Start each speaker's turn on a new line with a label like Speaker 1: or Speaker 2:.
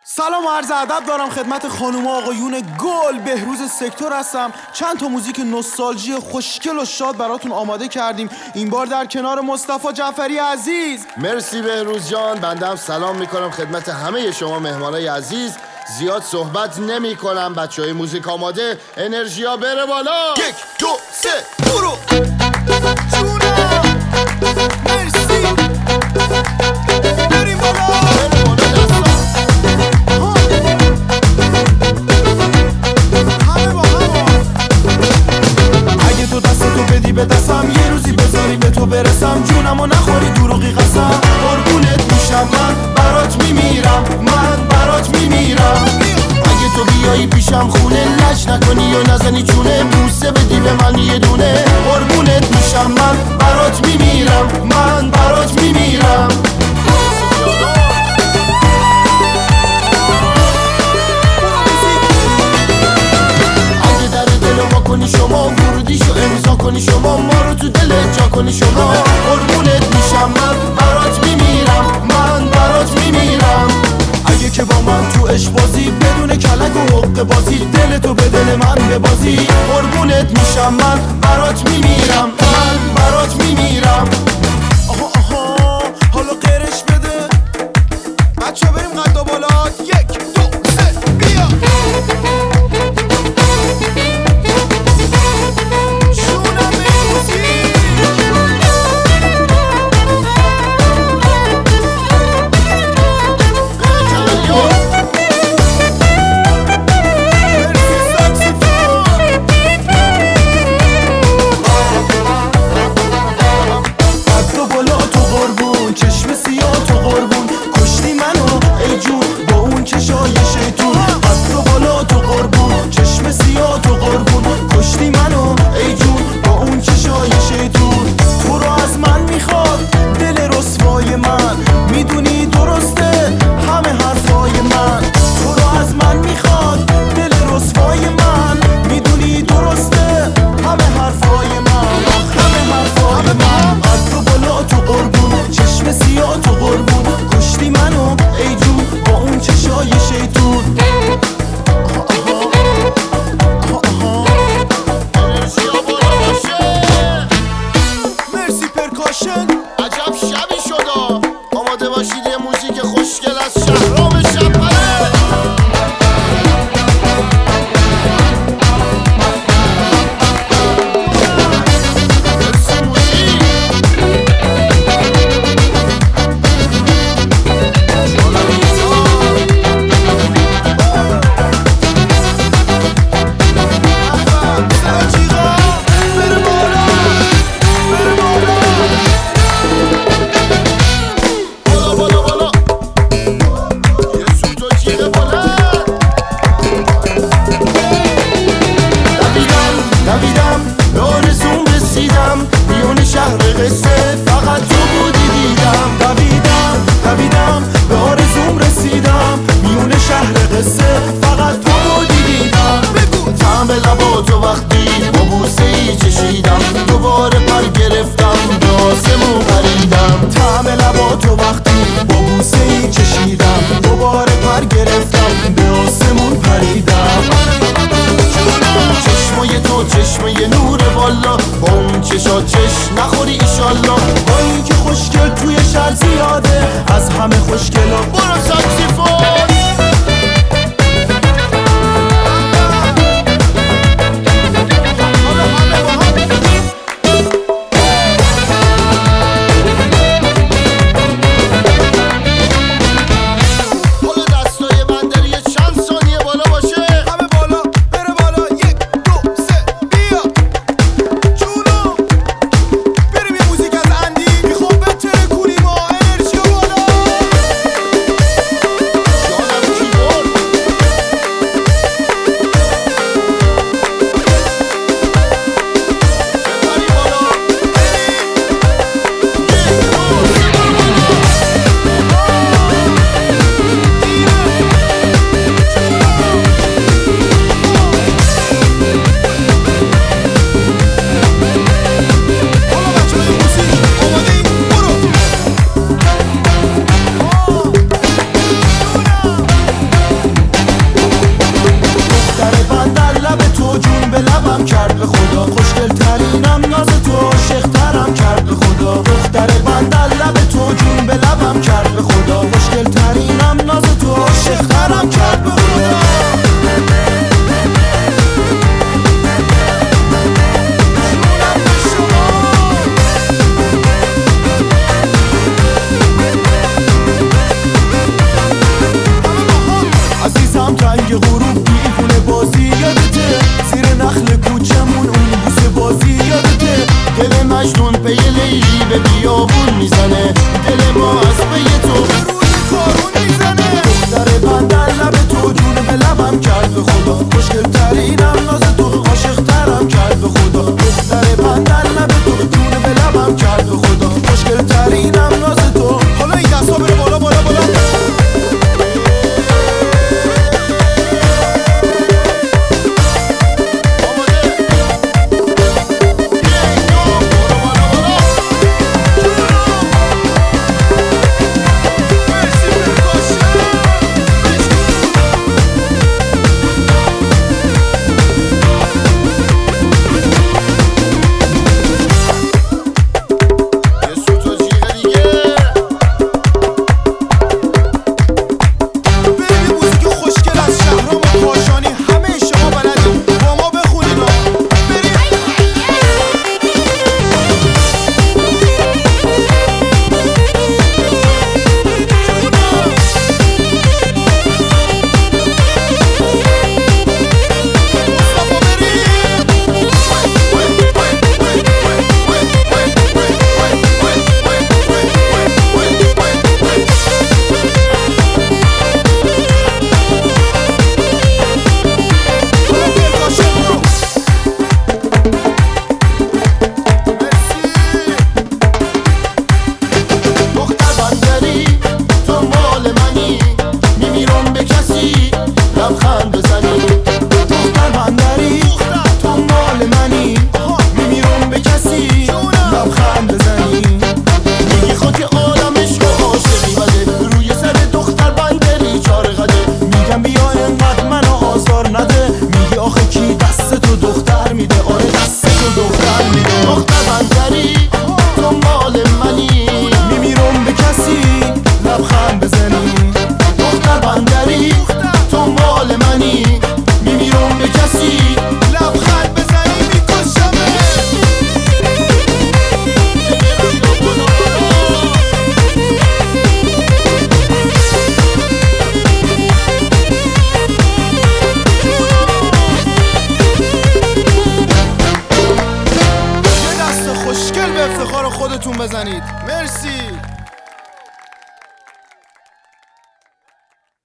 Speaker 1: سلام و عرض ادب دارم خدمت خانوم و آقایون گل. بهروز سکتور هستم. چند تا موزیک نوستالژی خوشگل و شاد براتون آماده کردیم، این بار در کنار مصطفی جعفری عزیز.
Speaker 2: مرسی بهروز جان. بنده هم سلام میکنم خدمت همه شما مهمانای عزیز. زیاد صحبت نمی کنم، بچه های موزیک آماده، انرژیا بره بالا.
Speaker 1: 1 2 3 برو جونم. مرسی بریم بالا. اگه تو دستتو بدی به دستم، یه روزی بذاری به تو برسم، جونمو نخوری دروغی قسم، قربونت میشم، من برات میمیرم، من برات میمیرم. اگه تو بیایی پیشم خونه، لج نکنی و نزنی چونه، بوسه بدی به من یه دونه، قربونت میشم، من برات میمیرم، من برات میمیرم. اگه در دلو ما کنی شما، ورودیشو امضا کنی شما، ما رو تو دلت جا کنی شما، قربونت میشم، من برات میمیرم، من برات میمیرم. اگه که با من تو عشق بازی، بدون کلک و حق بازی، دلتو به دل من ببازی، قربونت میشم، من برات میمیرم، من برات میمیرم. آها آها حالا قرش بده بچه ها، بریم قد و بالا. 1 2 3 بیا.
Speaker 2: عجب شبی شد. آماده باشید یه موزیک خوشگل از شهرام شب‌پره. شهر قصه فقط تو بودی دیدم، دویدم به آرزوم رسیدم، میون شهر قصه فقط تو بودی دیدم. بگو طعم لباتو وقتی با بوسه ای چشیدم، دوباره پر گرفتم به آسمون پریدم. طعم لباتو وقتی با بوسه ای چشیدم، دوباره پر گرفتم به آسمون پریدم. چشمای تو چشمای نور والا، با اون چشا چشم نخوری ایشالله. با این که خوشگل توی شهر زیاده، از همه خوشگلا برو ساکسیفون. خوشگل به افتخار خودتون بزنید. مرسی.